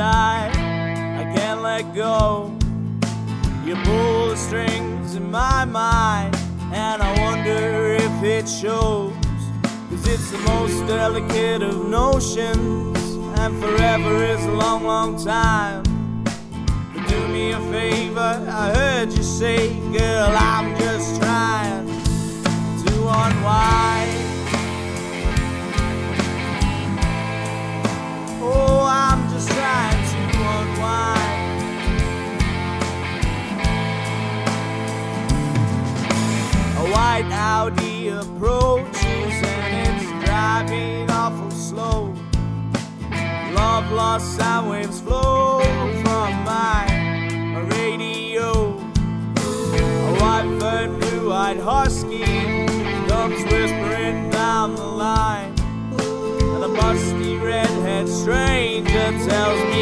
tight, I can't let go. You pull the strings in my mind, and I wonder if it shows. 'Cause it's the most delicate of notions, and forever is a long, long time. But do me a favor, I heard you say, girl, I'm just trying to unwind. Oh, I'm just trying to unwind. A white Audi approaches and it's driving awful slow. Love lost sound waves flow from my radio. A white-furred, blue-eyed husky comes whispering down the line, and a busty redhead stranger tells me